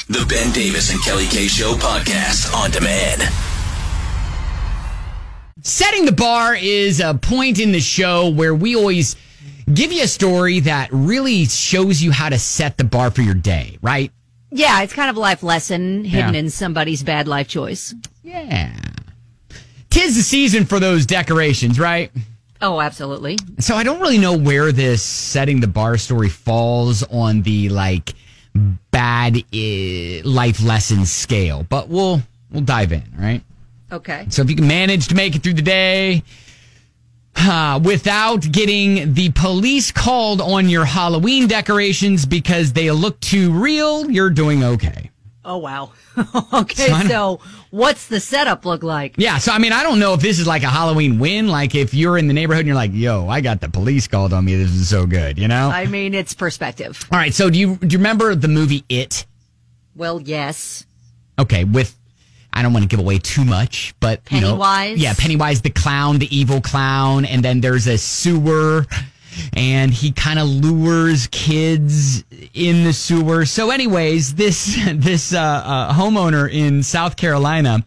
The Ben Davis and Kelly K Show podcast on demand. Setting the bar is a point in the show where we always give you a story that really shows you how to set the bar for your day, right? Yeah, it's kind of a life lesson hidden in somebody's bad life choice. Yeah. 'Tis the season for those decorations, right? Oh, absolutely. So I don't really know where this setting the bar story falls on the bad life lesson scale, but we'll dive in, right? Okay. So if you can manage to make it through the day without getting the police called on your Halloween decorations because they look too real, you're doing okay. Oh, wow. Okay, so what's the setup look like? Yeah, so I mean, I don't know if this is like a Halloween win, like if you're in the neighborhood and you're like, yo, I got the police called on me, this is so good, you know? I mean, it's perspective. All right, so do you remember the movie It? Well, yes. Okay, I don't want to give away too much, but Pennywise? Yeah, Pennywise the clown, the evil clown, and then there's a sewer, and he kind of lures kids in the sewer. So anyways, this homeowner in South Carolina,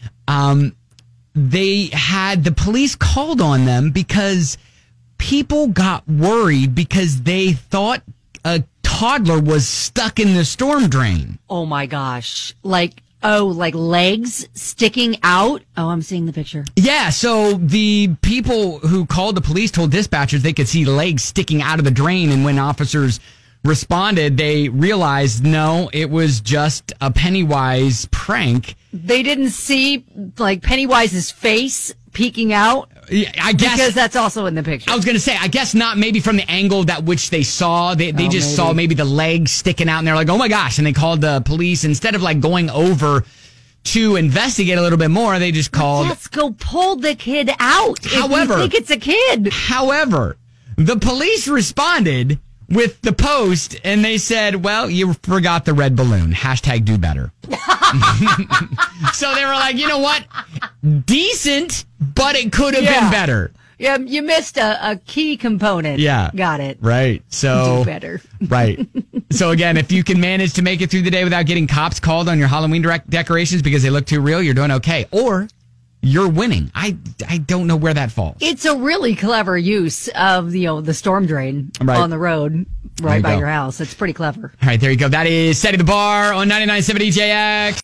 they had the police called on them because people got worried because they thought a toddler was stuck in the storm drain. Oh, my gosh. Like legs sticking out? Oh, I'm seeing the picture. Yeah, so the people who called the police told dispatchers they could see legs sticking out of the drain, and when officers responded, they realized, no, it was just a Pennywise prank. They didn't see, Pennywise's face peeking out? Yeah, I guess. Because that's also in the picture. I was going to say, I guess not maybe from the angle that which they saw. They just saw maybe the legs sticking out, and they're like, oh my gosh. And they called the police. Instead of going over to investigate a little bit more, they just called. Let's go pull the kid out. However, if you think it's a kid. However, the police responded with the post, and they said, well, you forgot the red balloon. # do better. So they were like, you know what? Decent, but it could have been better. Yeah, you missed a key component. Yeah. Got it. Right. So do better. Right. So again, if you can manage to make it through the day without getting cops called on your Halloween decorations because they look too real, you're doing okay. Or you're winning. I don't know where that falls. It's a really clever use of the storm drain on the road right by your house. It's pretty clever. All right, there you go. That is Setting the Bar on 99.7 EJX.